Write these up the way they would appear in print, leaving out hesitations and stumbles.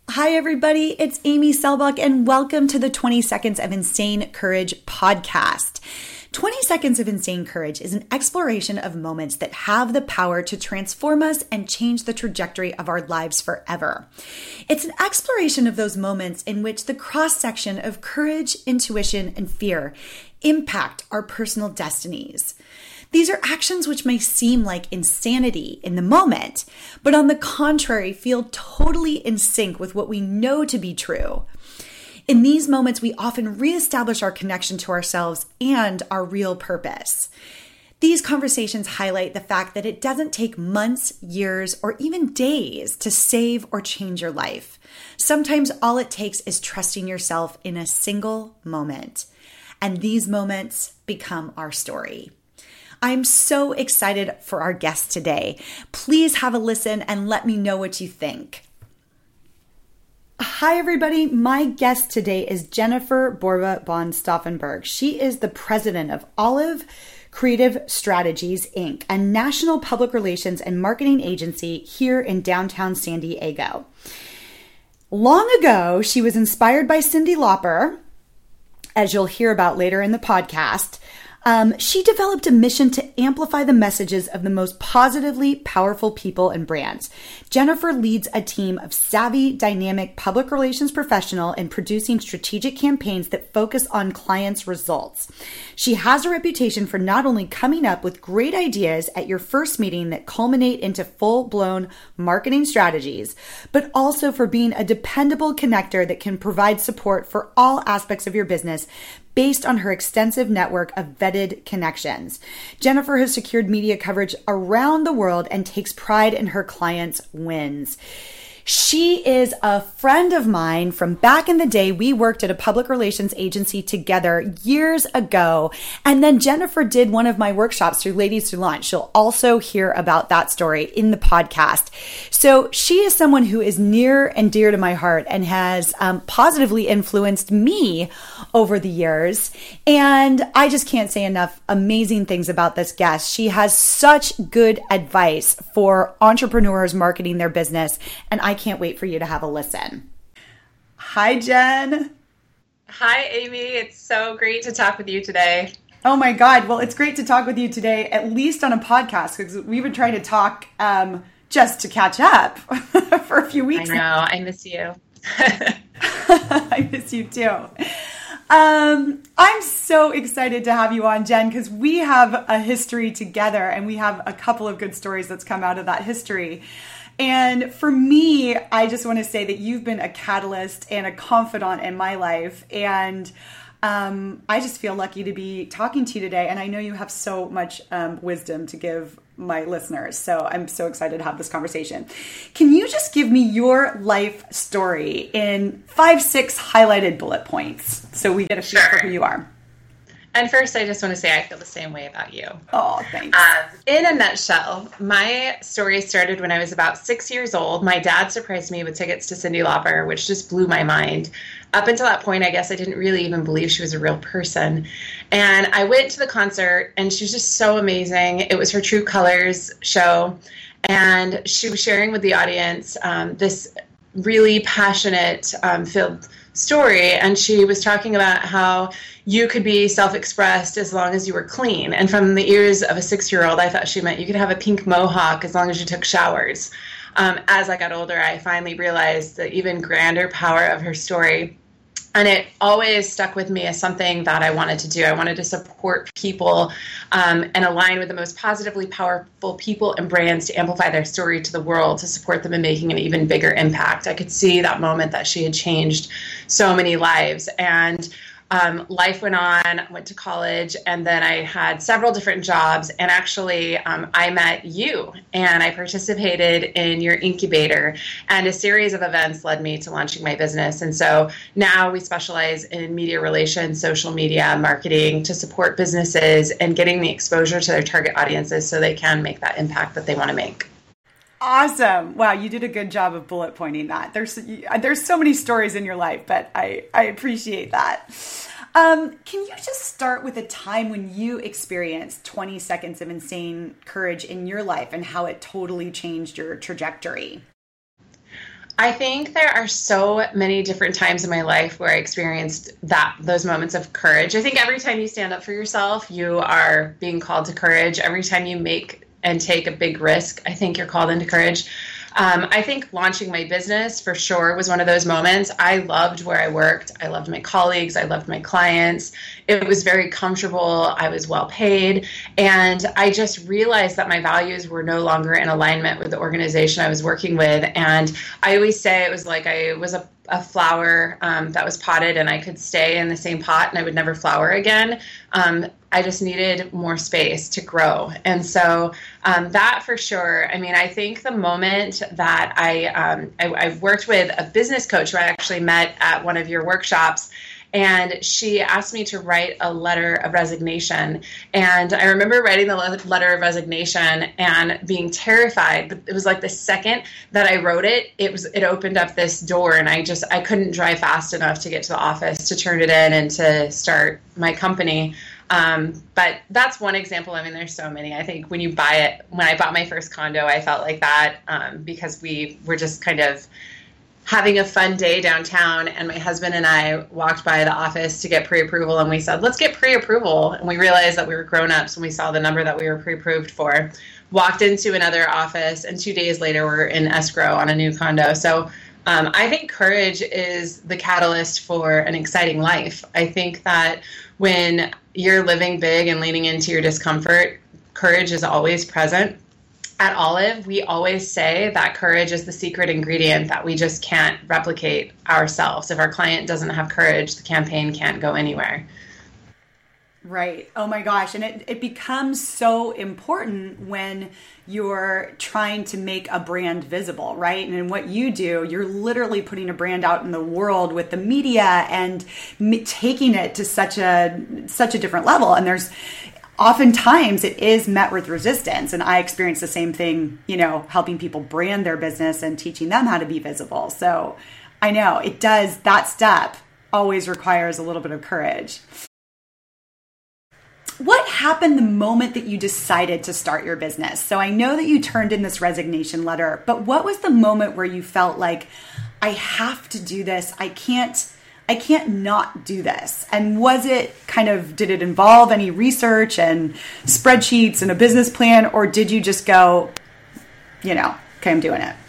Hi, everybody. It's Amy Selbach, and welcome to the 20 Seconds of Insane Courage podcast. 20 Seconds of Insane Courage is an exploration of moments that have the power to transform us and change the trajectory of our lives forever. It's an exploration of those moments in which the cross-section of courage, intuition, and fear impact our personal destinies. These are actions which may seem like insanity in the moment, but on the contrary, feel totally in sync with what we know to be true. In these moments, we often reestablish our connection to ourselves and our real purpose. These conversations highlight the fact that it doesn't take months, years, or even days to save or change your life. Sometimes all it takes is trusting yourself in a single moment. And these moments become our story. I'm so excited for our guest today. Please have a listen and let me know what you think. Hi, everybody. My guest today is Jennifer Borba von Stauffenberg. She is the president of Olive Creative Strategies, Inc., a national public relations and marketing agency here in downtown San Diego. Long ago, she was inspired by Cyndi Lauper, as you'll hear about later in the podcast. She developed a mission to amplify the messages of the most positively powerful people and brands. Jennifer leads a team of savvy, dynamic public relations professionals in producing strategic campaigns that focus on clients' results. She has a reputation for not only coming up with great ideas at your first meeting that culminate into full-blown marketing strategies, but also for being a dependable connector that can provide support for all aspects of your business based on her extensive network of vetted connections. Jennifer has secured media coverage around the world and takes pride in her clients' wins. She is a friend of mine from back in the day. We worked at a public relations agency together years ago. And then Jennifer did one of my workshops through Ladies Who Launch. She'll also hear about that story in the podcast. So she is someone who is near and dear to my heart and has positively influenced me over the years. And I just can't say enough amazing things about this guest. She has such good advice for entrepreneurs marketing their business. And I can't wait for you to have a listen. Hi, Jen. Hi, Amy. It's so great to talk with you today. Oh my God. Well, it's great to talk with you today, at least on a podcast, because we've been trying to talk just to catch up for a few weeks. I know. I miss you. I miss you too. I'm so excited to have you on, Jen, because we have a history together and we have a couple of good stories that's come out of that history. And for me, I just want to say that you've been a catalyst and a confidant in my life. And I just feel lucky to be talking to you today. And I know you have so much wisdom to give my listeners. So I'm so excited to have this conversation. Can you just give me your life story in 5-6 highlighted bullet points so we get a feel for who you are? And first, I just want to say I feel the same way about you. Oh, thanks. In a nutshell, my story started when I was about 6 years old. My dad surprised me with tickets to Cyndi Lauper, which just blew my mind. Up until that point, I guess I didn't really even believe she was a real person. And I went to the concert, and she was just so amazing. It was her True Colors show, and she was sharing with the audience this really passionate filled story, and she was talking about how you could be self-expressed as long as you were clean. And from the ears of a 6-year-old, I thought she meant you could have a pink mohawk as long as you took showers. As I got older, I finally realized the even grander power of her story. And it always stuck with me as something that I wanted to do. I wanted to support people and align with the most positively powerful people and brands to amplify their story to the world, to support them in making an even bigger impact. I could see that moment that she had changed so many lives. And life went on, went to college, and then I had several different jobs. And actually, I met you, and I participated in your incubator, and a series of events led me to launching my business. And so now we specialize in media relations, social media, marketing to support businesses and getting the exposure to their target audiences so they can make that impact that they want to make. Awesome. Wow, you did a good job of bullet pointing that. There's so many stories in your life, but I appreciate that. Can you just start with a time when you experienced 20 seconds of insane courage in your life and how it totally changed your trajectory? I think there are so many different times in my life where I experienced those moments of courage. I think every time you stand up for yourself, you are being called to courage. Every time you make and take a big risk, I think you're called into courage. I think launching my business for sure was one of those moments. I loved where I worked. I loved my colleagues. I loved my clients. It was very comfortable. I was well paid. And I just realized that my values were no longer in alignment with the organization I was working with. And I always say it was like I was a flower that was potted and I could stay in the same pot and I would never flower again. I just needed more space to grow. And so that for sure, I mean, I think the moment that I worked with a business coach who I actually met at one of your workshops, and she asked me to write a letter of resignation. And I remember writing the letter of resignation and being terrified. But it was like the second that I wrote it, it opened up this door, and I couldn't drive fast enough to get to the office to turn it in and to start my company. But that's one example. I mean, there's so many. I think when I bought my first condo, I felt like that because we were just kind of having a fun day downtown, and my husband and I walked by the office to get pre-approval, and we said, let's get pre-approval. And we realized that we were grown-ups when we saw the number that we were pre-approved for. Walked into another office, and 2 days later, we're in escrow on a new condo. So I think courage is the catalyst for an exciting life. I think that when you're living big and leaning into your discomfort, courage is always present. At Olive, we always say that courage is the secret ingredient that we just can't replicate ourselves. If our client doesn't have courage, the campaign can't go anywhere. Right. Oh my gosh. And it becomes so important when you're trying to make a brand visible, right? And in what you do, you're literally putting a brand out in the world with the media and taking it to such a different level. And oftentimes it is met with resistance. And I experience the same thing, helping people brand their business and teaching them how to be visible. So I know it does. That step always requires a little bit of courage. What happened the moment that you decided to start your business? So I know that you turned in this resignation letter, but what was the moment where you felt like, I have to do this? I can't not do this. And did it involve any research and spreadsheets and a business plan, or did you just go, okay, I'm doing it?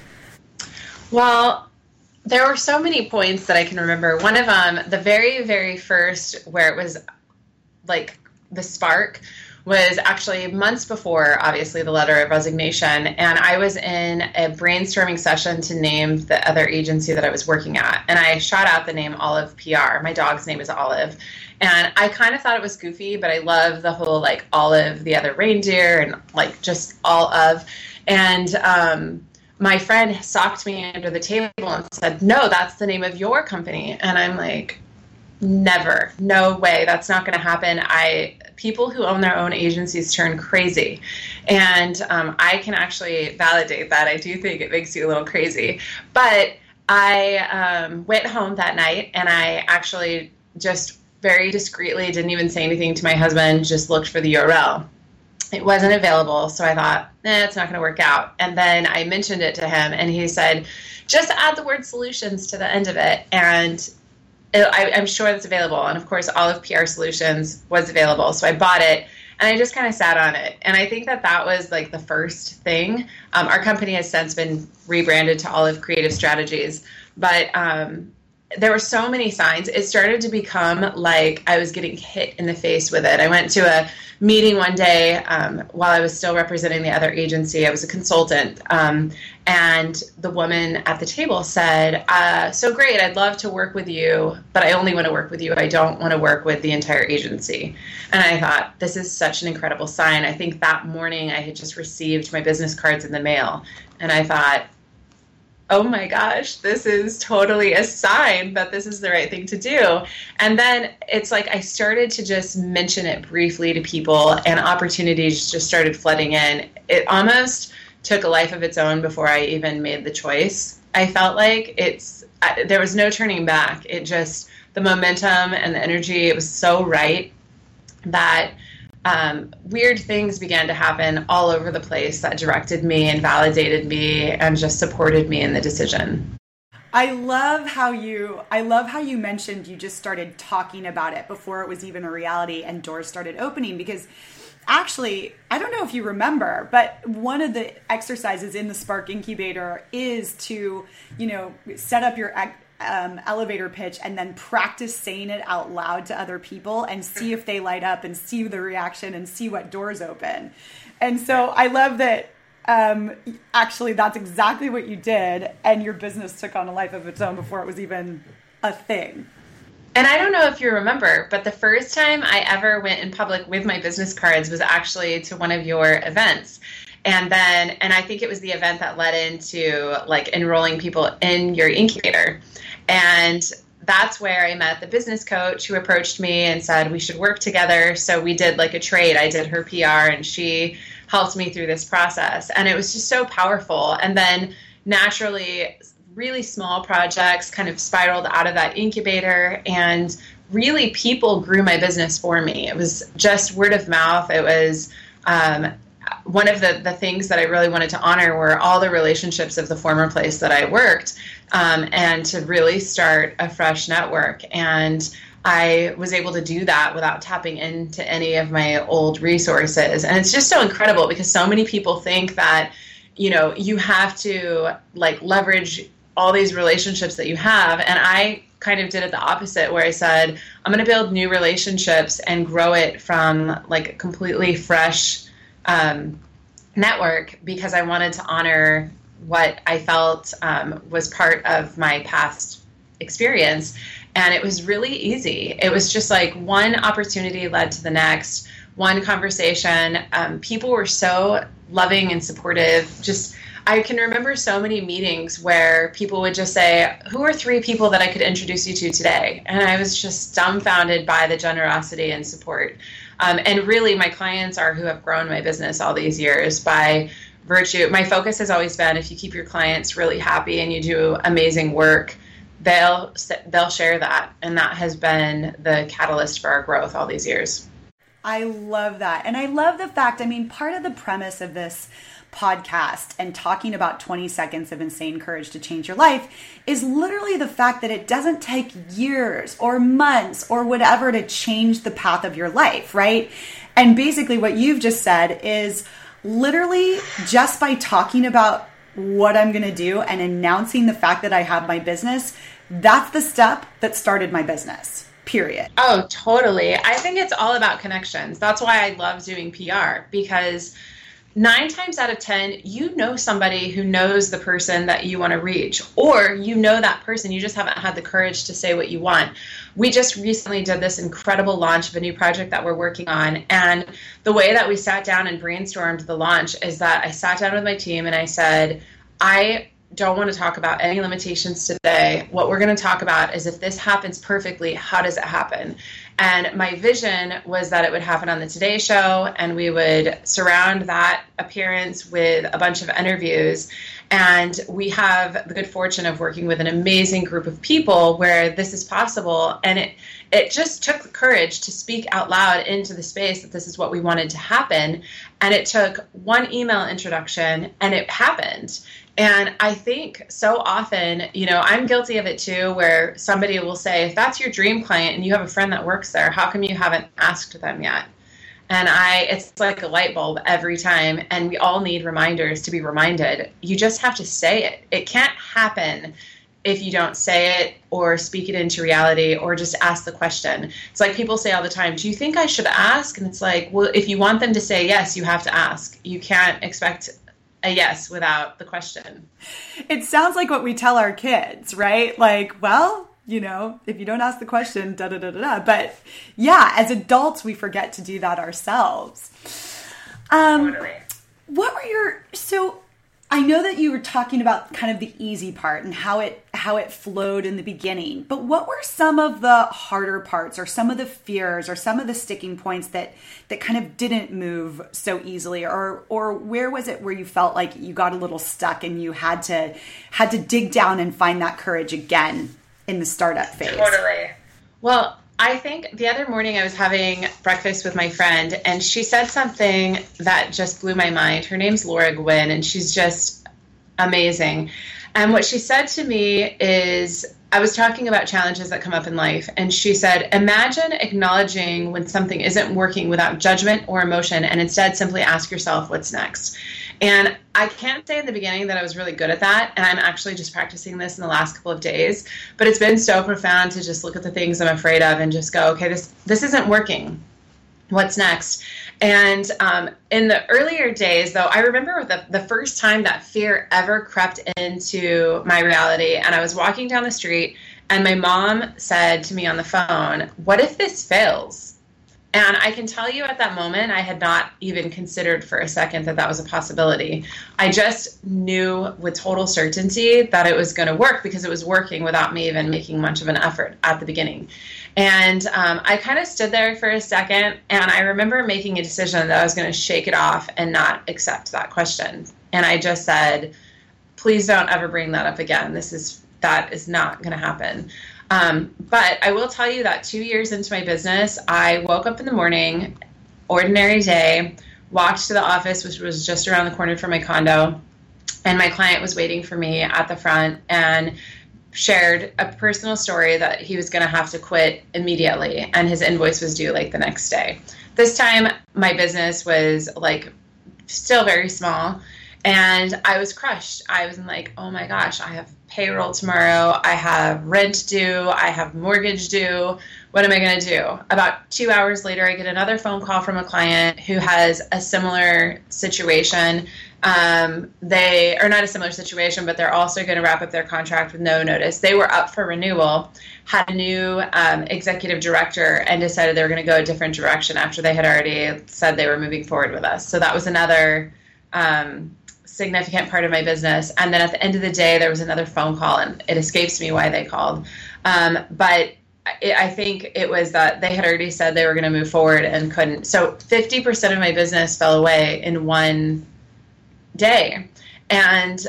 Well, there were so many points that I can remember. One of them, the very, very first, where it was like the spark, was actually months before, obviously, the letter of resignation. And I was in a brainstorming session to name the other agency that I was working at. And I shot out the name Olive PR. My dog's name is Olive. And I kind of thought it was goofy, but I love the whole like Olive, the other reindeer, and like just all of. And my friend socked me under the table and said, no, that's the name of your company. And I'm like, never, no way, that's not going to happen. People who own their own agencies turn crazy. And I can actually validate that. I do think it makes you a little crazy. But I went home that night, and I actually just very discreetly didn't even say anything to my husband, just looked for the URL. It wasn't available, so I thought, it's not going to work out. And then I mentioned it to him, and he said, just add the word solutions to the end of it, and I'm sure it's available. And of course, Olive PR Solutions was available. So I bought it, and I just kind of sat on it. And I think that was like the first thing. Our company has since been rebranded to Olive Creative Strategies. But there were so many signs. It started to become like I was getting hit in the face with it. I went to a meeting one day while I was still representing the other agency. I was a consultant. And the woman at the table said, so great, I'd love to work with you, but I only want to work with you. I don't want to work with the entire agency. And I thought, this is such an incredible sign. I think that morning I had just received my business cards in the mail. And I thought, oh my gosh, this is totally a sign that this is the right thing to do. And then it's like I started to just mention it briefly to people, and opportunities just started flooding in. It almost took a life of its own before I even made the choice. I felt like there was no turning back. The momentum and the energy, it was so right that weird things began to happen all over the place that directed me and validated me and just supported me in the decision. I love how you mentioned you just started talking about it before it was even a reality and doors started opening, because actually, I don't know if you remember, but one of the exercises in the Spark Incubator is to, set up your elevator pitch and then practice saying it out loud to other people and see if they light up and see the reaction and see what doors open. And so I love that. Actually, that's exactly what you did, and your business took on a life of its own before it was even a thing. And I don't know if you remember, but the first time I ever went in public with my business cards was actually to one of your events. And I think it was the event that led into like enrolling people in your incubator. And that's where I met the business coach who approached me and said we should work together. So we did like a trade. I did her PR and she helped me through this process. And it was just so powerful. And then naturally, really small projects kind of spiraled out of that incubator, and really people grew my business for me. It was just word of mouth. It was one of the things that I really wanted to honor were all the relationships of the former place that I worked, and to really start a fresh network. And I was able to do that without tapping into any of my old resources. And it's just so incredible because so many people think that, you have to like leverage all these relationships that you have. And I kind of did it the opposite, where I said, I'm going to build new relationships and grow it from like a completely fresh network, because I wanted to honor what I felt was part of my past experience. And it was really easy. It was just like one opportunity led to the next, one conversation. People were so loving and supportive. Just, I can remember so many meetings where people would just say, who are 3 people that I could introduce you to today? And I was just dumbfounded by the generosity and support. And really, my clients are who have grown my business all these years by virtue. My focus has always been, if you keep your clients really happy and you do amazing work, they'll share that. And that has been the catalyst for our growth all these years. I love that. And I love the fact, part of the premise of this podcast and talking about 20 seconds of insane courage to change your life is literally the fact that it doesn't take years or months or whatever to change the path of your life, right? And basically what you've just said is literally just by talking about what I'm going to do and announcing the fact that I have my business, that's the step that started my business. Period. Oh, totally. I think it's all about connections. That's why I love doing PR, because 9 times out of 10, you know somebody who knows the person that you want to reach, or you know that person, you just haven't had the courage to say what you want. We just recently did this incredible launch of a new project that we're working on. And the way that we sat down and brainstormed the launch is that I sat down with my team and I said, I don't want to talk about any limitations today. What we're going to talk about is if this happens perfectly, how does it happen? And my vision was that it would happen on the Today Show, and we would surround that appearance with a bunch of interviews. And we have the good fortune of working with an amazing group of people where this is possible. And it just took the courage to speak out loud into the space that this is what we wanted to happen. And it took one email introduction, and it happened. And I think so often, I'm guilty of it too, where somebody will say, if that's your dream client and you have a friend that works there, how come you haven't asked them yet? And it's like a light bulb every time. And we all need reminders to be reminded. You just have to say it. It can't happen if you don't say it or speak it into reality or just ask the question. It's like people say all the time, do you think I should ask? And it's like, well, if you want them to say yes, you have to ask. You can't expect a yes without the question. It sounds like what we tell our kids, right? Like, well, if you don't ask the question, da da da da da. But yeah, as adults, we forget to do that ourselves. Totally. So I know that you were talking about kind of the easy part and how it flowed in the beginning, but what were some of the harder parts or some of the fears or some of the sticking points that kind of didn't move so easily, or where was it where you felt like you got a little stuck and you had to dig down and find that courage again in the startup phase? Totally. Well, I think the other morning I was having breakfast with my friend, and she said something that just blew my mind. Her name's Laura Gwynn, and she's just amazing. And what she said to me is, I was talking about challenges that come up in life, and she said, imagine acknowledging when something isn't working without judgment or emotion, and instead simply ask yourself, what's next? And I can't say in the beginning that I was really good at that, and I'm actually just practicing this in the last couple of days, but it's been so profound to just look at the things I'm afraid of and just go, okay, this isn't working. What's next? And in the earlier days, though, I remember the first time that fear ever crept into my reality, and I was walking down the street, and my mom said to me on the phone, what if this fails? And I can tell you at that moment, I had not even considered for a second that that was a possibility. I just knew with total certainty that it was going to work because it was working without me even making much of an effort at the beginning. And I kind of stood there for a second, and I remember making a decision that I was going to shake it off and not accept that question. And I just said, please don't ever bring that up again. That is not going to happen. But I will tell you that 2 years into my business, I woke up in the morning, ordinary day, walked to the office, which was just around the corner from my condo, and my client was waiting for me at the front and shared a personal story that he was going to have to quit immediately, and his invoice was due like the next day. This time, my business was like still very small, and I was crushed. I was like, oh my gosh, I have payroll tomorrow, I have rent due, I have mortgage due, what am I going to do? About 2 hours later, I get another phone call from a client who has a similar situation. They are not a similar situation, but they're also going to wrap up their contract with no notice. They were up for renewal, had a new executive director, and decided they were going to go a different direction after they had already said they were moving forward with us. So that was another significant part of my business. And then at the end of the day, there was another phone call, and it escapes me why they called. But I think it was that they had already said they were going to move forward and couldn't. So 50% of my business fell away in one day. And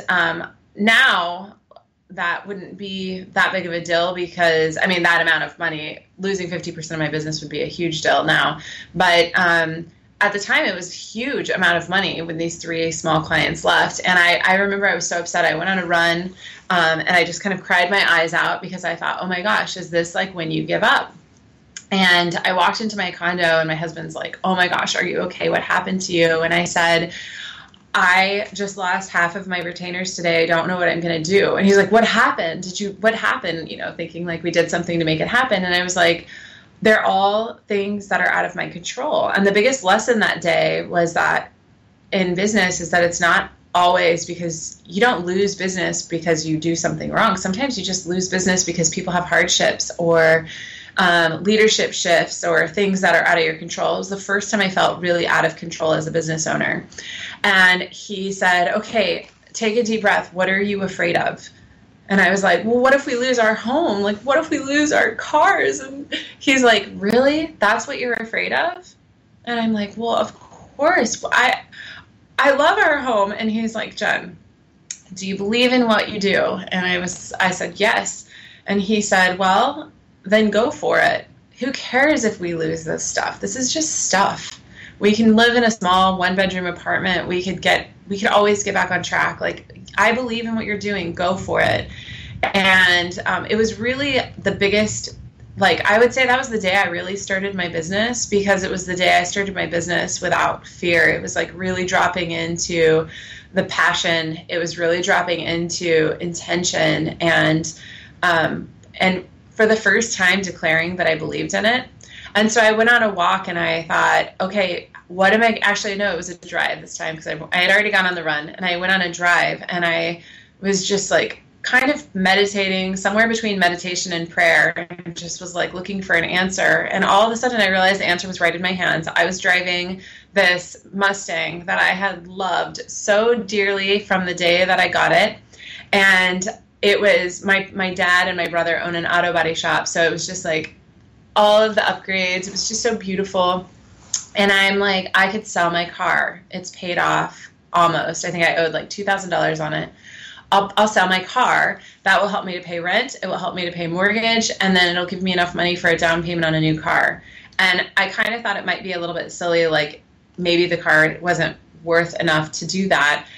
now that wouldn't be that big of a deal because, I mean, that amount of money, losing 50% of my business would be a huge deal now. But at the time, it was a huge amount of money when these 3 small clients left. And I remember I was so upset. I went on a run and I just kind of cried my eyes out because I thought, oh my gosh, is this like when you give up? And I walked into my condo and my husband's like, oh my gosh, are you okay? What happened to you? And I said, I just lost half of my retainers today. I don't know what I'm going to do. And he's like, what happened? What happened? You know, thinking like we did something to make it happen. And I was like, they're all things that are out of my control. And the biggest lesson that day was that in business is that it's not always because you don't lose business because you do something wrong. Sometimes you just lose business because people have hardships or leadership shifts or things that are out of your control. It was the first time I felt really out of control as a business owner. And he said, okay, take a deep breath. What are you afraid of? And I was like, well, what if we lose our home? Like, what if we lose our cars? And he's like, really? That's what you're afraid of? And I'm like, well, of course. I love our home. And he's like, Jen, do you believe in what you do? And I said, yes. And he said, well, then go for it. Who cares if we lose this stuff? This is just stuff. We can live in a small 1-bedroom apartment. We could always get back on track. Like, I believe in what you're doing. Go for it. And it was really the biggest, like, I would say that was the day I really started my business because it was the day I started my business without fear. It was like really dropping into the passion. It was really dropping into intention and for the first time declaring that I believed in it. And so I went on a walk and I thought, okay, what am I actually, no, it was a drive this time because I had already gone on the run, and I went on a drive and I was just like kind of meditating somewhere between meditation and prayer, and just was like looking for an answer. And all of a sudden I realized the answer was right in my hands. I was driving this Mustang that I had loved so dearly from the day that I got it. And it was my dad and my brother own an auto body shop. So it was just like all of the upgrades. It was just so beautiful. And I'm like, I could sell my car. It's paid off almost. I think I owed like $2,000 on it. I'll sell my car. That will help me to pay rent. It will help me to pay mortgage. And then it'll give me enough money for a down payment on a new car. And I kind of thought it might be a little bit silly, like maybe the car wasn't worth enough to do that.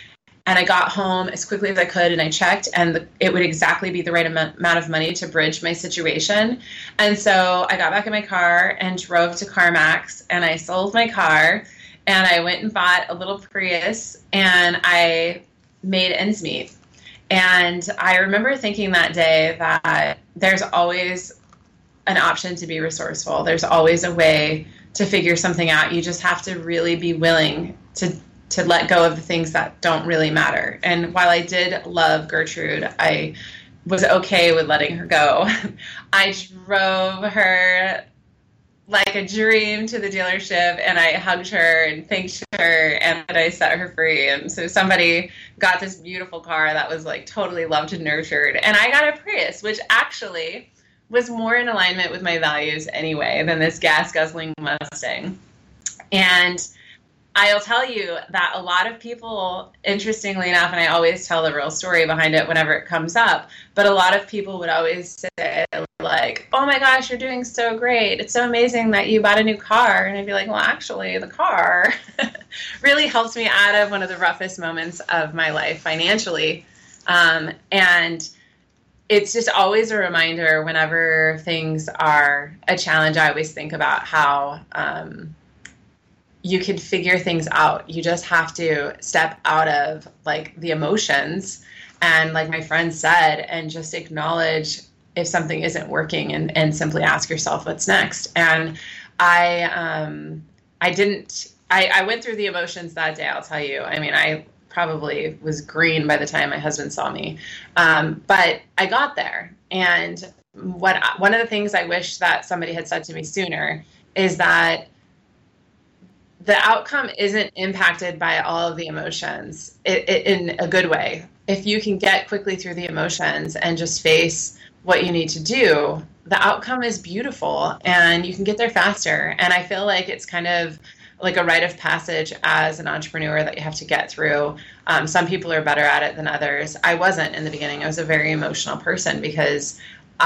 And I got home as quickly as I could, and I checked, and it would exactly be the right amount of money to bridge my situation. And so I got back in my car and drove to CarMax, and I sold my car, and I went and bought a little Prius, and I made ends meet. And I remember thinking that day that there's always an option to be resourceful. There's always a way to figure something out. You just have to really be willing to let go of the things that don't really matter. And while I did love Gertrude, I was okay with letting her go. I drove her like a dream to the dealership, and I hugged her and thanked her, and I set her free. And so somebody got this beautiful car that was like totally loved and nurtured. And I got a Prius, which actually was more in alignment with my values anyway than this gas-guzzling Mustang. And I'll tell you that a lot of people, interestingly enough, and I always tell the real story behind it whenever it comes up, but a lot of people would always say, like, oh my gosh, you're doing so great. It's so amazing that you bought a new car. And I'd be like, well, actually, the car really helped me out of one of the roughest moments of my life financially. And it's just always a reminder whenever things are a challenge. I always think about how you can figure things out. You just have to step out of like the emotions and, like my friend said, and just acknowledge if something isn't working and simply ask yourself what's next. And I went through the emotions that day, I'll tell you. I mean, I probably was green by the time my husband saw me. But I got there. And one of the things I wish that somebody had said to me sooner is that the outcome isn't impacted by all of the emotions in a good way. If you can get quickly through the emotions and just face what you need to do, the outcome is beautiful and you can get there faster. And I feel like it's kind of like a rite of passage as an entrepreneur that you have to get through. Some people are better at it than others. I wasn't in the beginning. I was a very emotional person because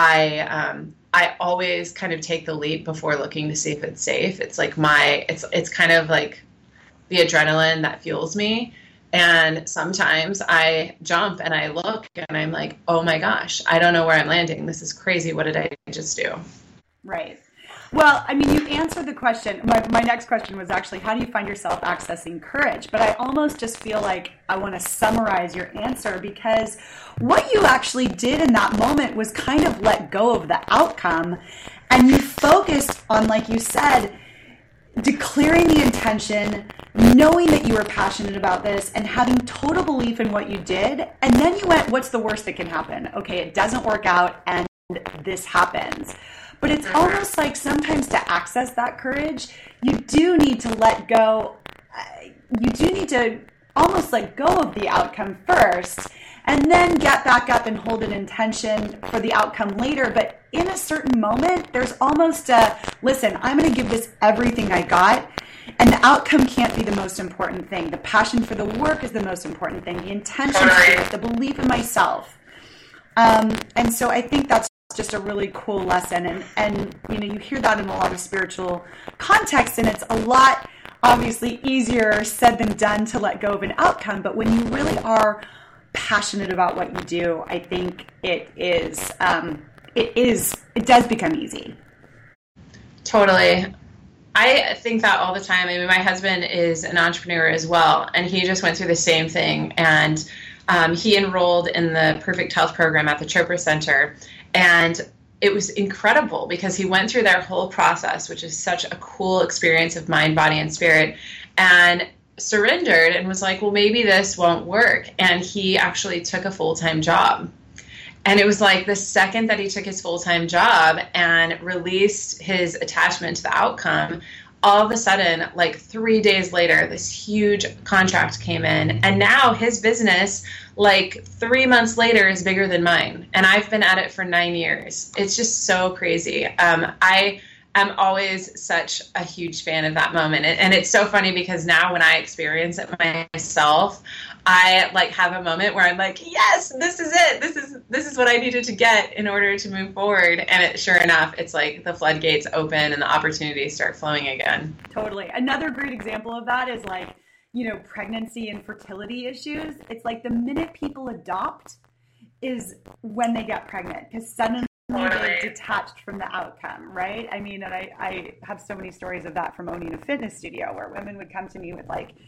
I always kind of take the leap before looking to see if it's safe. It's like it's kind of like the adrenaline that fuels me. And sometimes I jump and I look and I'm like, oh my gosh, I don't know where I'm landing. This is crazy. What did I just do? Right. Well, I mean, you answered the question. My next question was actually, how do you find yourself accessing courage? But I almost just feel like I want to summarize your answer, because what you actually did in that moment was kind of let go of the outcome, and you focused on, like you said, declaring the intention, knowing that you were passionate about this, and having total belief in what you did. And then you went, what's the worst that can happen? Okay, it doesn't work out and this happens. But it's almost like sometimes to access that courage, you do need to let go. You do need to almost let go of the outcome first, and then get back up and hold an intention for the outcome later. But in a certain moment, there's almost a, listen, I'm going to give this everything I got, and the outcome can't be the most important thing. The passion for the work is the most important thing. The intention to do it, the belief in myself. And so I think that's just a really cool lesson. And you know, you hear that in a lot of spiritual contexts, and it's a lot obviously easier said than done to let go of an outcome. But when you really are passionate about what you do, I think it does become easy. Totally. I think that all the time. I mean, my husband is an entrepreneur as well, and he just went through the same thing. And he enrolled in the Perfect Health program at the Chopra Center. And it was incredible because he went through their whole process, which is such a cool experience of mind, body, and spirit, and surrendered and was like, well, maybe this won't work. And he actually took a full-time job. And it was like the second that he took his full-time job and released his attachment to the outcome, all of a sudden, like 3 days later, this huge contract came in. And now his business, like 3 months later, is bigger than mine. And I've been at it for 9 years. It's just so crazy. I am always such a huge fan of that moment. And it's so funny because now when I experience it myself, I like have a moment where I'm like, yes, this is it. This is what I needed to get in order to move forward. And sure enough, it's like the floodgates open and the opportunities start flowing again. Totally. Another great example of that is like, pregnancy and fertility issues, it's like the minute people adopt is when they get pregnant, because suddenly they're detached from the outcome, right? I mean, and I have so many stories of that from owning a fitness studio, where women would come to me with like,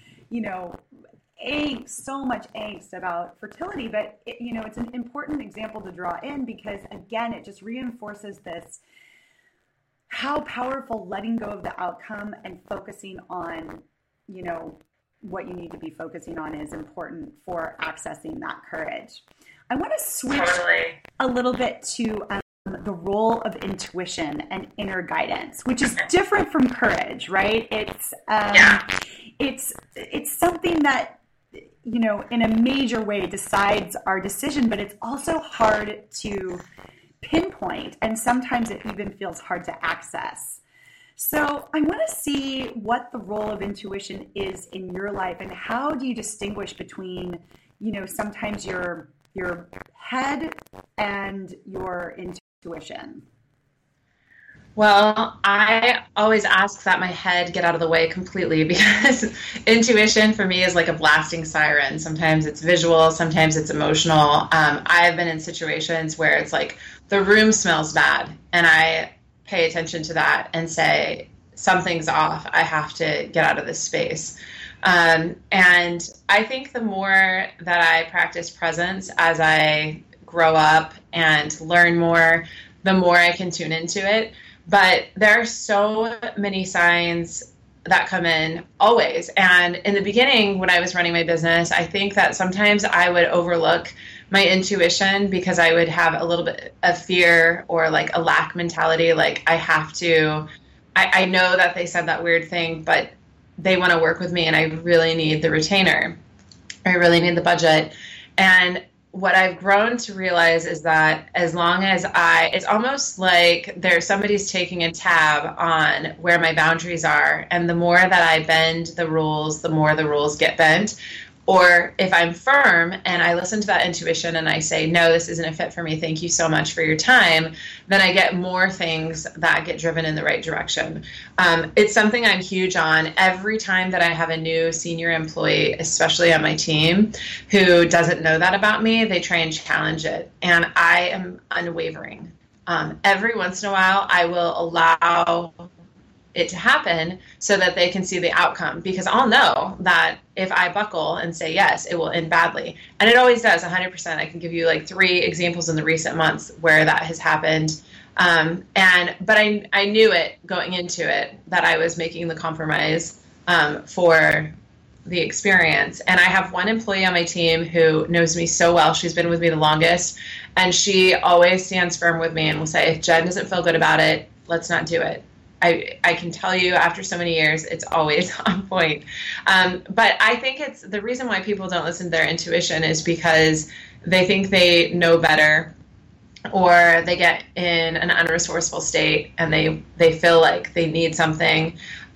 so much angst about fertility. But it's an important example to draw in, because again, it just reinforces this, how powerful letting go of the outcome and focusing on, what you need to be focusing on is important for accessing that courage. I want to switch a little bit to the role of intuition and inner guidance, which is different from courage, right? It's something that, in a major way decides our decision, but it's also hard to pinpoint, and sometimes it even feels hard to access. So I want to see what the role of intuition is in your life, and how do you distinguish between, sometimes your head and your intuition? Well, I always ask that my head get out of the way completely, because intuition for me is like a blasting siren. Sometimes it's visual, sometimes it's emotional. I've been in situations where it's like the room smells bad, and I pay attention to that and say, something's off. I have to get out of this space. And I think the more that I practice presence as I grow up and learn more, the more I can tune into it. But there are so many signs that come in always. And in the beginning, when I was running my business, I think that sometimes I would overlook my intuition, because I would have a little bit of fear or like a lack mentality. Like I know that they said that weird thing, but they want to work with me, and I really need the retainer. I really need the budget. And what I've grown to realize is that as long as it's almost like somebody's taking a tab on where my boundaries are. And the more that I bend the rules, the more the rules get bent. Or if I'm firm and I listen to that intuition and I say, no, this isn't a fit for me, thank you so much for your time, then I get more things that get driven in the right direction. It's something I'm huge on. Every time that I have a new senior employee, especially on my team, who doesn't know that about me, they try and challenge it. And I am unwavering. Every once in a while, I will allow it to happen so that they can see the outcome, because I'll know that if I buckle and say yes, it will end badly. And it always does, 100%. I can give you like 3 examples in the recent months where that has happened. But I knew it going into it, that I was making the compromise for the experience. And I have one employee on my team who knows me so well. She's been with me the longest, and she always stands firm with me and will say, if Jen doesn't feel good about it, let's not do it. I can tell you after so many years, it's always on point. But I think it's the reason why people don't listen to their intuition is because they think they know better, or they get in an unresourceful state and they feel like they need something.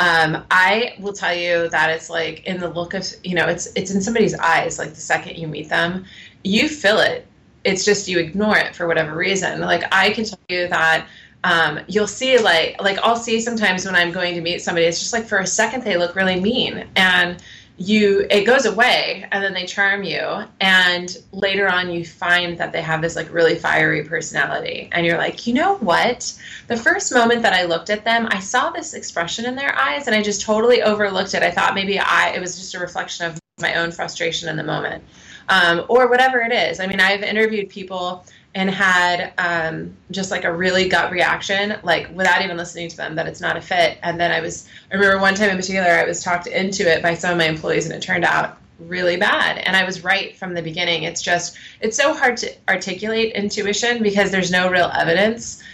I will tell you that it's like in the look of, it's in somebody's eyes. Like the second you meet them, you feel it. It's just you ignore it for whatever reason. Like I can tell you that you'll see like I'll see sometimes when I'm going to meet somebody, it's just like for a second they look really mean, and it goes away, and then they charm you, and later on you find that they have this like really fiery personality, and you're like, you know what? The first moment that I looked at them, I saw this expression in their eyes, and I just totally overlooked it. I thought maybe it was just a reflection of my own frustration in the moment, or whatever it is. I mean, I've interviewed people and had just like a really gut reaction, like without even listening to them, that it's not a fit. And then I remember one time in particular, I was talked into it by some of my employees, and it turned out really bad. And I was right from the beginning. It's so hard to articulate intuition because there's no real evidence.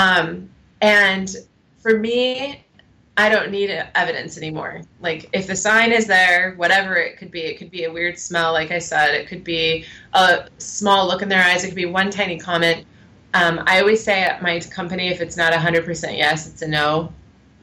And for me, I don't need evidence anymore. Like if the sign is there, whatever it could be a weird smell, like I said, it could be a small look in their eyes, it could be one tiny comment. I always say at my company, if it's not 100% yes, it's a no.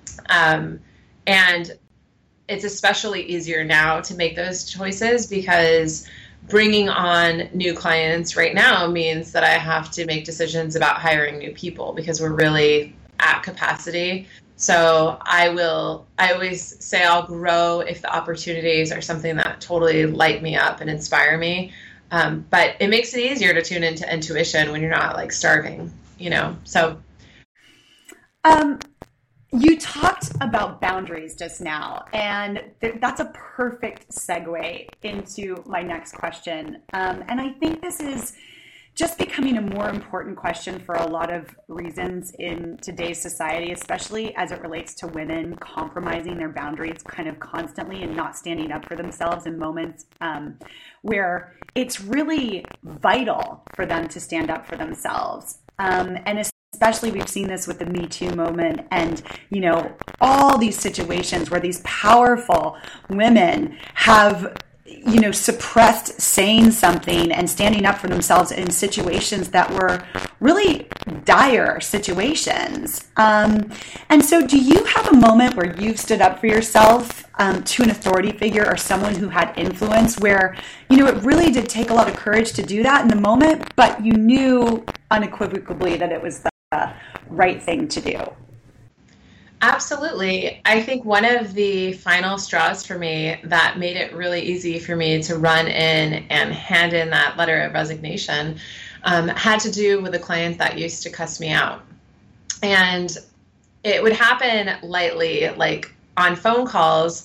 And it's especially easier now to make those choices because bringing on new clients right now means that I have to make decisions about hiring new people because we're really at capacity. So I always say I'll grow if the opportunities are something that totally light me up and inspire me. But it makes it easier to tune into intuition when you're not like starving, so. You talked about boundaries just now, and that's a perfect segue into my next question. And I think this is just becoming a more important question for a lot of reasons in today's society, especially as it relates to women compromising their boundaries kind of constantly and not standing up for themselves in moments where it's really vital for them to stand up for themselves. And especially we've seen this with the Me Too moment and, all these situations where these powerful women have, suppressed saying something and standing up for themselves in situations that were really dire situations. And so do you have a moment where you've stood up for yourself to an authority figure or someone who had influence where, it really did take a lot of courage to do that in the moment, but you knew unequivocally that it was the right thing to do? Absolutely. I think one of the final straws for me that made it really easy for me to run in and hand in that letter of resignation had to do with a client that used to cuss me out. And it would happen lightly, like on phone calls.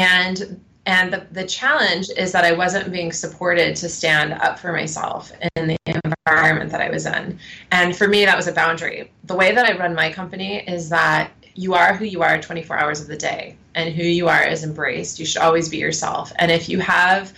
And the challenge is that I wasn't being supported to stand up for myself in the environment that I was in. And for me, that was a boundary. The way that I run my company is that you are who you are 24 hours of the day, and who you are is embraced. You should always be yourself. And if you have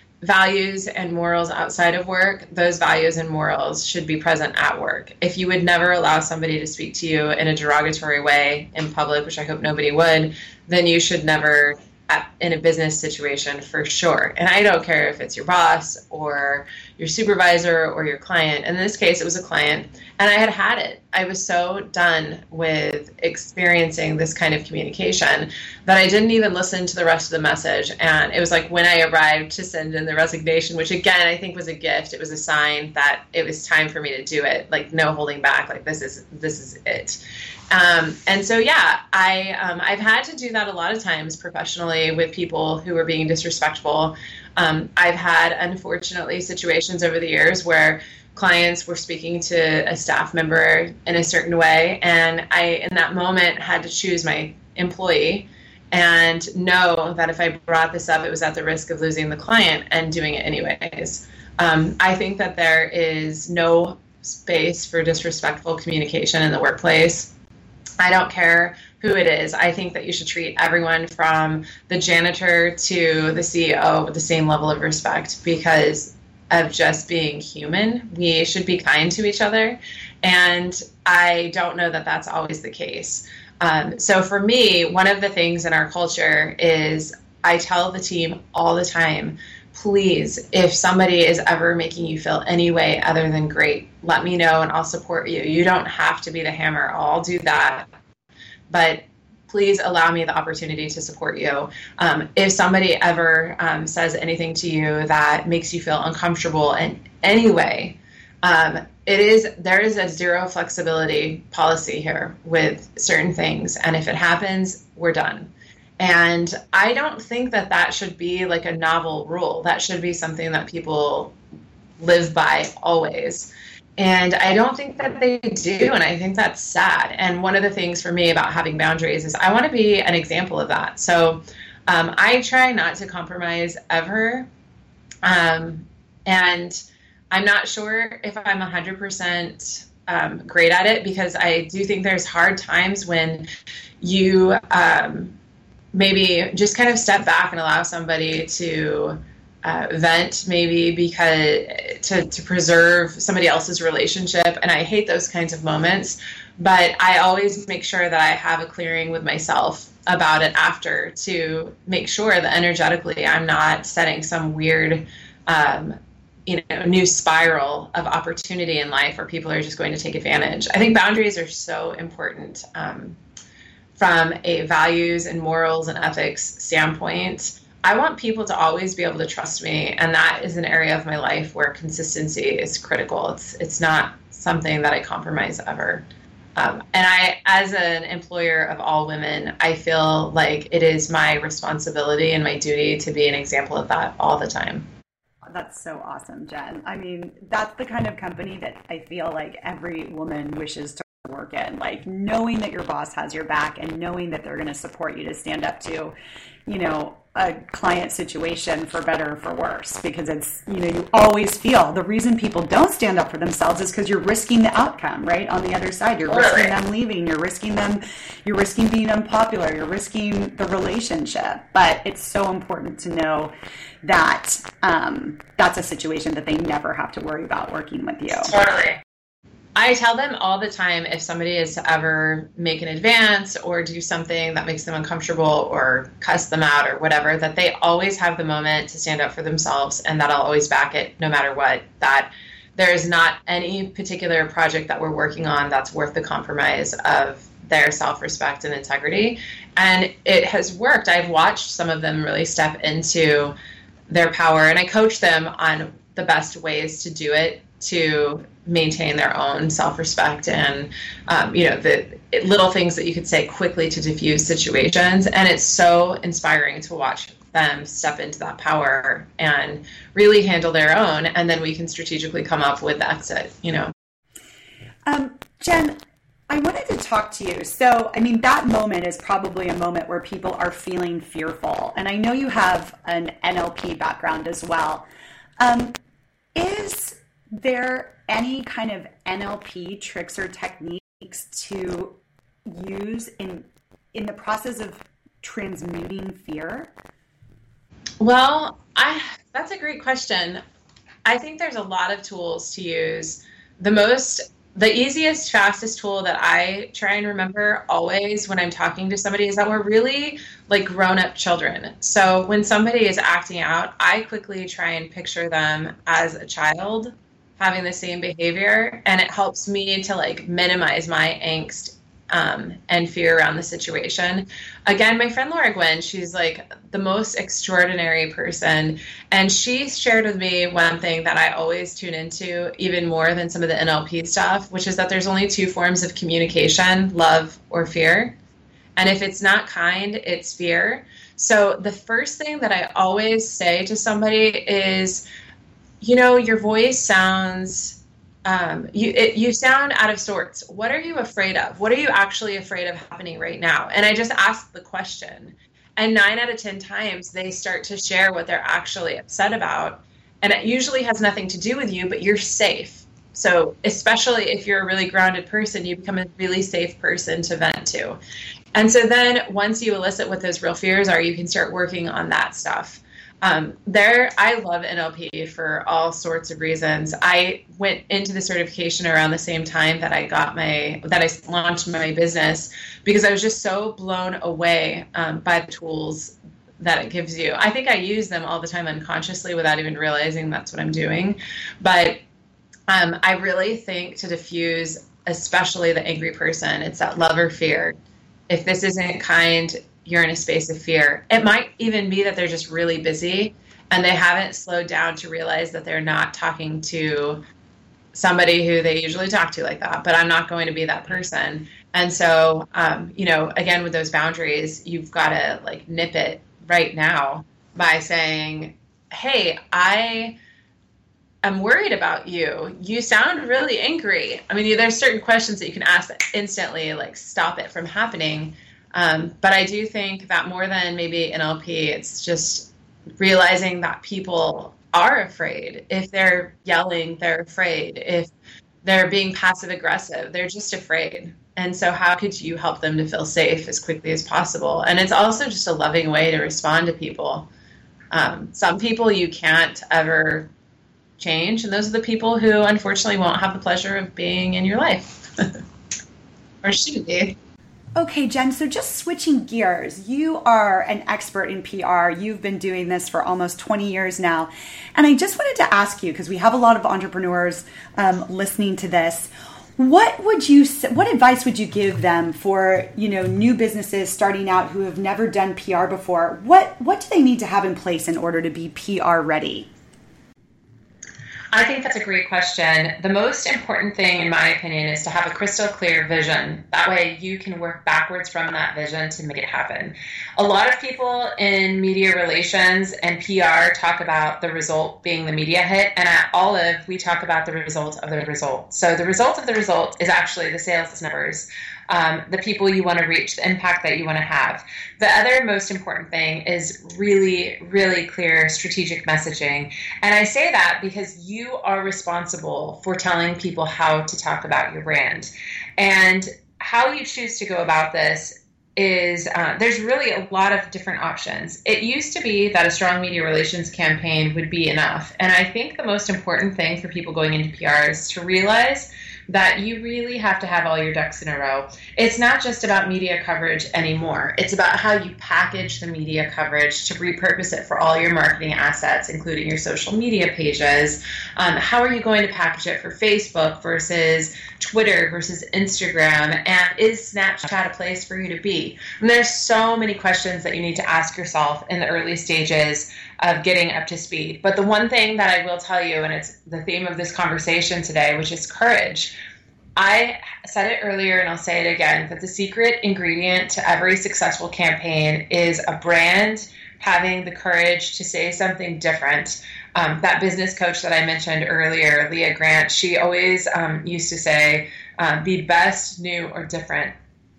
values and morals outside of work, those values and morals should be present at work. If you would never allow somebody to speak to you in a derogatory way in public, which I hope nobody would, then you should never in a business situation for sure. And I don't care if it's your boss or your supervisor or your client. In this case, it was a client, and I had it. I was so done with experiencing this kind of communication that I didn't even listen to the rest of the message. And it was like when I arrived to send in the resignation, which again, I think was a gift. It was a sign that it was time for me to do it. Like no holding back. Like this is it. And so, yeah, I've had to do that a lot of times professionally with people who were being disrespectful. I've had, unfortunately, situations over the years where clients were speaking to a staff member in a certain way, and I, in that moment, had to choose my employee and know that if I brought this up, it was at the risk of losing the client and doing it anyways. I think that there is no space for disrespectful communication in the workplace. I don't care who it is. I think that you should treat everyone from the janitor to the CEO with the same level of respect because of just being human. We should be kind to each other. And I don't know that that's always the case. So for me, one of the things in our culture is I tell the team all the time, please, if somebody is ever making you feel any way other than great, let me know and I'll support you. You don't have to be the hammer. I'll do that. But please allow me the opportunity to support you. If somebody ever says anything to you that makes you feel uncomfortable in any way, there is a zero flexibility policy here with certain things. And if it happens, we're done. And I don't think that that should be like a novel rule. That should be something that people live by always. And I don't think that they do, and I think that's sad. And one of the things for me about having boundaries is I want to be an example of that. So I try not to compromise ever. And I'm not sure if I'm 100% great at it, because I do think there's hard times when you maybe just kind of step back and allow somebody to vent, maybe because to preserve somebody else's relationship. And I hate those kinds of moments, but I always make sure that I have a clearing with myself about it after to make sure that energetically I'm not setting some weird new spiral of opportunity in life where people are just going to take advantage. I think boundaries are so important from a values and morals and ethics standpoint. I want people to always be able to trust me, and that is an area of my life where consistency is critical. It's not something that I compromise ever. And as an employer of all women, I feel like it is my responsibility and my duty to be an example of that all the time. That's so awesome, Jen. I mean, that's the kind of company that I feel like every woman wishes to work in, like knowing that your boss has your back and knowing that they're going to support you to stand up to, a client situation for better or for worse, because it's, you always feel the reason people don't stand up for themselves is because you're risking the outcome, right? On the other side, you're risking them leaving, you're risking being unpopular, you're risking the relationship. But it's so important to know that that's a situation that they never have to worry about working with you. Totally. I tell them all the time, if somebody is to ever make an advance or do something that makes them uncomfortable or cuss them out or whatever, that they always have the moment to stand up for themselves, and that I'll always back it no matter what, that there is not any particular project that we're working on that's worth the compromise of their self-respect and integrity. And it has worked. I've watched some of them really step into their power, and I coach them on the best ways to do it to maintain their own self-respect and, the little things that you could say quickly to diffuse situations. And it's so inspiring to watch them step into that power and really handle their own. And then we can strategically come up with the exit, Jen, I wanted to talk to you. So, I mean, that moment is probably a moment where people are feeling fearful. And I know you have an NLP background as well. Is there any kind of NLP tricks or techniques to use in the process of transmuting fear? Well, that's a great question. I think there's a lot of tools to use. The easiest, fastest tool that I try and remember always when I'm talking to somebody is that we're really like grown-up children. So when somebody is acting out, I quickly try and picture them as a child having the same behavior, and it helps me to like minimize my angst and fear around the situation. Again, my friend Laura Gwynn, she's like the most extraordinary person, and she shared with me one thing that I always tune into even more than some of the NLP stuff, which is that there's only two forms of communication: love or fear. And if it's not kind, it's fear. So the first thing that I always say to somebody is, your voice sounds, you sound out of sorts. What are you afraid of? What are you actually afraid of happening right now? And I just ask the question. And 9 out of 10 times they start to share what they're actually upset about. And it usually has nothing to do with you, but you're safe. So especially if you're a really grounded person, you become a really safe person to vent to. And so then once you elicit what those real fears are, you can start working on that stuff. I love NLP for all sorts of reasons. I went into the certification around the same time that I launched my business, because I was just so blown away by the tools that it gives you. I think I use them all the time unconsciously without even realizing that's what I'm doing. But I really think to diffuse, especially the angry person, it's that love or fear. If this isn't kind, you're in a space of fear. It might even be that they're just really busy and they haven't slowed down to realize that they're not talking to somebody who they usually talk to like that, but I'm not going to be that person. And so, again, with those boundaries, you've got to like nip it right now by saying, hey, I am worried about you. You sound really angry. I mean, there's certain questions that you can ask that instantly like stop it from happening. But I do think that more than maybe NLP, it's just realizing that people are afraid. If they're yelling, they're afraid. If they're being passive aggressive, they're just afraid. And so how could you help them to feel safe as quickly as possible? And it's also just a loving way to respond to people. Some people you can't ever change, and those are the people who unfortunately won't have the pleasure of being in your life. Or shouldn't be. Okay, Jen, so just switching gears, you are an expert in PR. You've been doing this for almost 20 years now. And I just wanted to ask you, because we have a lot of entrepreneurs listening to this, what advice would you give them for, new businesses starting out who have never done PR before? What do they need to have in place in order to be PR ready? I think that's a great question. The most important thing, in my opinion, is to have a crystal clear vision. That way you can work backwards from that vision to make it happen. A lot of people in media relations and PR talk about the result being the media hit. And at Olive, we talk about the result of the result. So the result of the result is actually the sales numbers. The people you want to reach, the impact that you want to have. The other most important thing is really, really clear strategic messaging. And I say that because you are responsible for telling people how to talk about your brand. And how you choose to go about this is there's really a lot of different options. It used to be that a strong media relations campaign would be enough. And I think the most important thing for people going into PR is to realize that you really have to have all your ducks in a row. It's not just about media coverage anymore. It's about how you package the media coverage to repurpose it for all your marketing assets, including your social media pages. How are you going to package it for Facebook versus Twitter versus Instagram? And is Snapchat a place for you to be? And there's so many questions that you need to ask yourself in the early stages of getting up to speed. But the one thing that I will tell you, and it's the theme of this conversation today, which is courage. I said it earlier and I'll say it again, that the secret ingredient to every successful campaign is a brand having the courage to say something different. That business coach that I mentioned earlier, Leah Grant, she always used to say, be best, new, or different.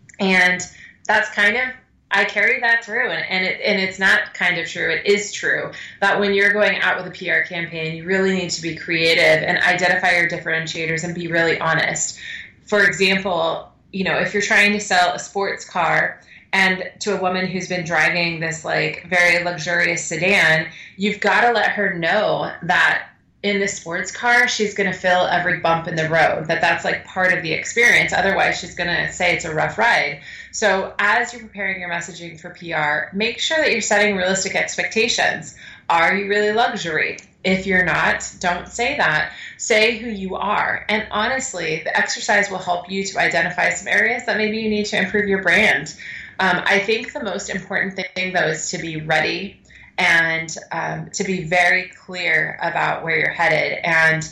And that's kind of, I carry that through, and it's not kind of true. It is true that when you're going out with a PR campaign, you really need to be creative and identify your differentiators and be really honest. For example, if you're trying to sell a sports car and to a woman who's been driving this like very luxurious sedan, you've got to let her know that in the sports car, she's going to feel every bump in the road, that's like part of the experience. Otherwise, she's going to say it's a rough ride. So as you're preparing your messaging for PR, make sure that you're setting realistic expectations. Are you really luxury? If you're not, don't say that. Say who you are. And honestly, the exercise will help you to identify some areas that maybe you need to improve your brand. I think the most important thing, though, is to be ready and to be very clear about where you're headed. And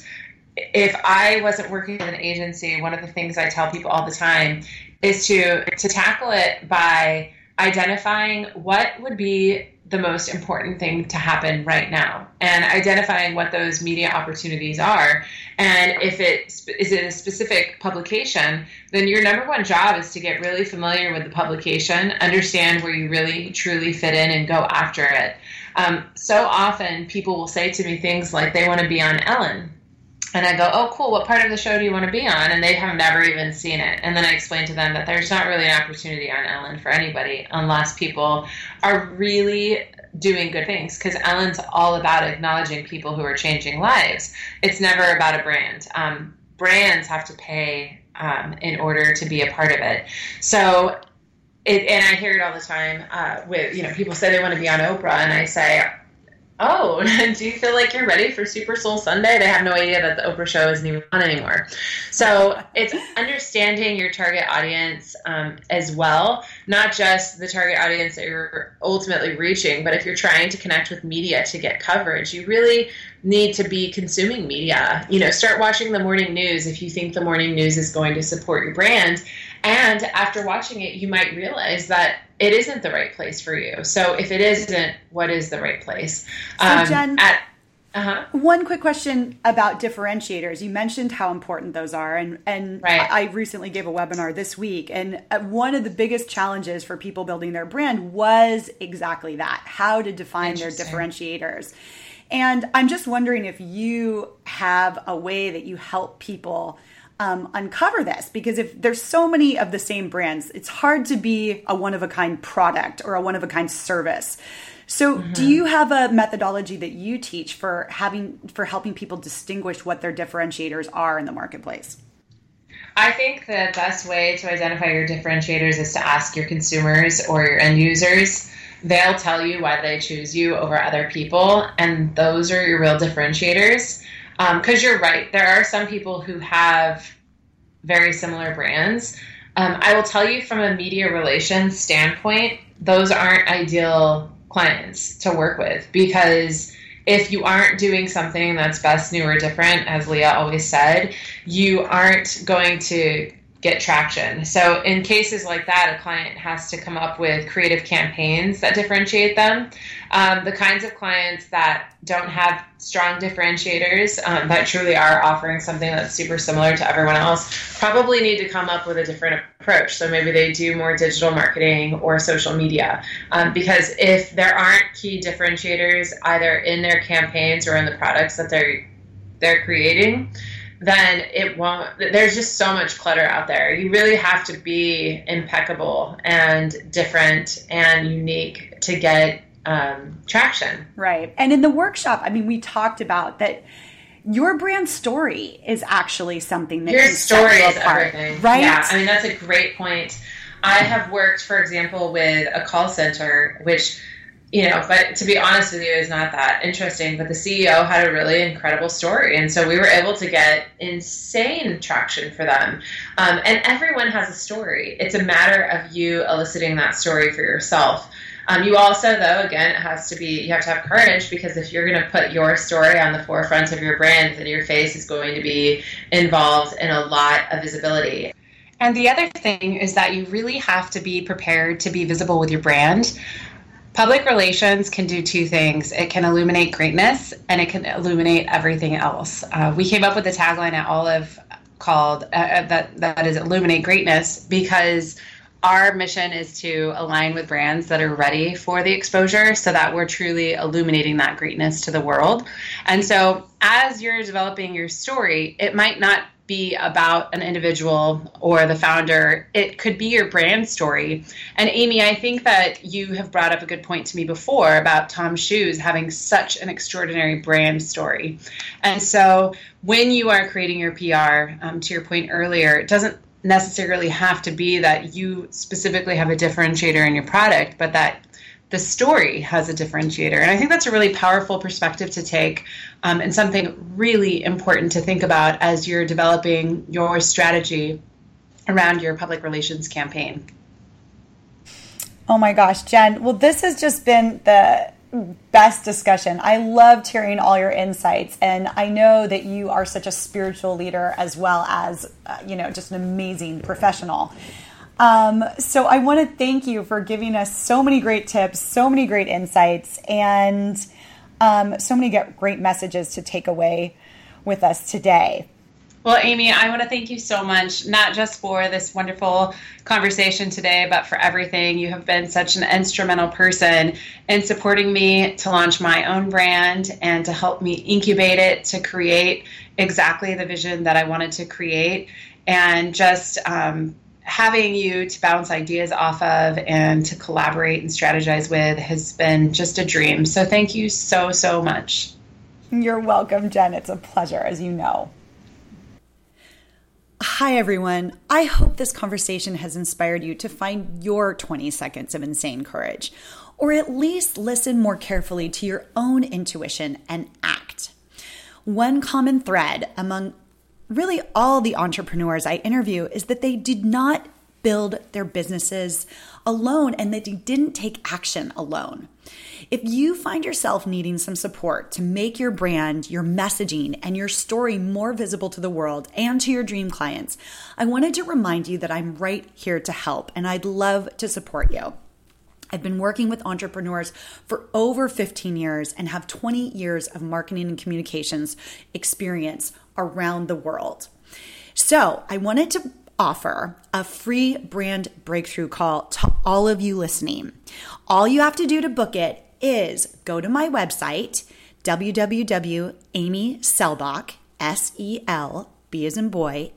if I wasn't working with an agency, one of the things I tell people all the time is to tackle it by identifying what would be the most important thing to happen right now and identifying what those media opportunities are. And if it is in a specific publication, then your number one job is to get really familiar with the publication, understand where you really truly fit in and go after it. So often people will say to me things like they want to be on Ellen. And I go, oh, cool, what part of the show do you want to be on? And they have never even seen it. And then I explain to them that there's not really an opportunity on Ellen for anybody unless people are really doing good things, because Ellen's all about acknowledging people who are changing lives. It's never about a brand. Brands have to pay in order to be a part of it. So, and I hear it all the time with, people say they want to be on Oprah, and I say, oh, do you feel like you're ready for Super Soul Sunday? They have no idea that the Oprah show isn't even on anymore. So it's understanding your target audience as well, not just the target audience that you're ultimately reaching, but if you're trying to connect with media to get coverage, you really need to be consuming media. Start watching the morning news if you think the morning news is going to support your brand. And after watching it, you might realize that it isn't the right place for you. So if it isn't, what is the right place? So Jen, one quick question about differentiators. You mentioned how important those are. And right. I recently gave a webinar this week. And one of the biggest challenges for people building their brand was exactly that, how to define their differentiators. And I'm just wondering if you have a way that you help people uncover this, because if there's so many of the same brands, it's hard to be a one-of-a-kind product or a one-of-a-kind service. So do you have a methodology that you teach for helping people distinguish what their differentiators are in the marketplace? I think the best way to identify your differentiators is to ask your consumers or your end users. They'll tell you why they choose you over other people, and those are your real differentiators. Because you're right, there are some people who have very similar brands. I will tell you from a media relations standpoint, those aren't ideal clients to work with, because if you aren't doing something that's best, new, or different, as Leah always said, you aren't going to get traction. So in cases like that, a client has to come up with creative campaigns that differentiate them. The kinds of clients that don't have strong differentiators, that truly are offering something that's super similar to everyone else, probably need to come up with a different approach. So maybe they do more digital marketing or social media. Because if there aren't key differentiators either in their campaigns or in the products that they're creating, then it won't, there's just so much clutter out there. You really have to be impeccable and different and unique to get traction. Right. And in the workshop, I mean, we talked about that your brand story is actually something that your can story set you is apart, everything. right? Yeah, I mean, that's a great point. I have worked, for example, with a call center, which, but to be honest with you, is not that interesting. But the CEO had a really incredible story. And so we were able to get insane traction for them. And everyone has a story. It's a matter of you eliciting that story for yourself. You also, though, again, you have to have courage, because if you're going to put your story on the forefront of your brand, then your face is going to be involved in a lot of visibility. And the other thing is that you really have to be prepared to be visible with your brand. Public relations can do two things. It can illuminate greatness, and it can illuminate everything else. We came up with a tagline at Olive called that is illuminate greatness, because our mission is to align with brands that are ready for the exposure, so that we're truly illuminating that greatness to the world. And so as you're developing your story, it might not be about an individual or the founder. It could be your brand story. And Amy, I think that you have brought up a good point to me before about Tom Shoes having such an extraordinary brand story. And so when you are creating your PR, to your point earlier, it doesn't necessarily have to be that you specifically have a differentiator in your product, but that the story has a differentiator. And I think that's a really powerful perspective to take, and something really important to think about as you're developing your strategy around your public relations campaign. Oh my gosh, Jen. Well, this has just been the best discussion. I loved hearing all your insights, and I know that you are such a spiritual leader as well as, just an amazing professional. So I want to thank you for giving us so many great tips, so many great insights, and so many great messages to take away with us today. Well, Amy, I want to thank you so much, not just for this wonderful conversation today, but for everything. You have been such an instrumental person in supporting me to launch my own brand and to help me incubate it to create exactly the vision that I wanted to create. And just having you to bounce ideas off of and to collaborate and strategize with has been just a dream. So thank you so, so much. You're welcome, Jen. It's a pleasure, as you know. Hi, everyone. I hope this conversation has inspired you to find your 20 seconds of insane courage, or at least listen more carefully to your own intuition and act. One common thread among really all the entrepreneurs I interview is that they did not build their businesses alone and that they didn't take action alone. If you find yourself needing some support to make your brand, your messaging, and your story more visible to the world and to your dream clients, I wanted to remind you that I'm right here to help, and I'd love to support you. I've been working with entrepreneurs for over 15 years and have 20 years of marketing and communications experience around the world. So I wanted to offer a free brand breakthrough call to all of you listening. All you have to do to book it is go to my website, www.amyselbach, S-E-L-B as in boy,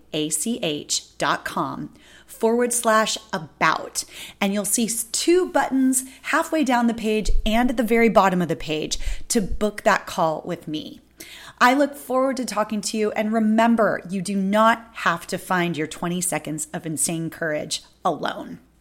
ACH.com/about. And you'll see 2 buttons halfway down the page and at the very bottom of the page to book that call with me. I look forward to talking to you, and remember, you do not have to find your 20 seconds of insane courage alone.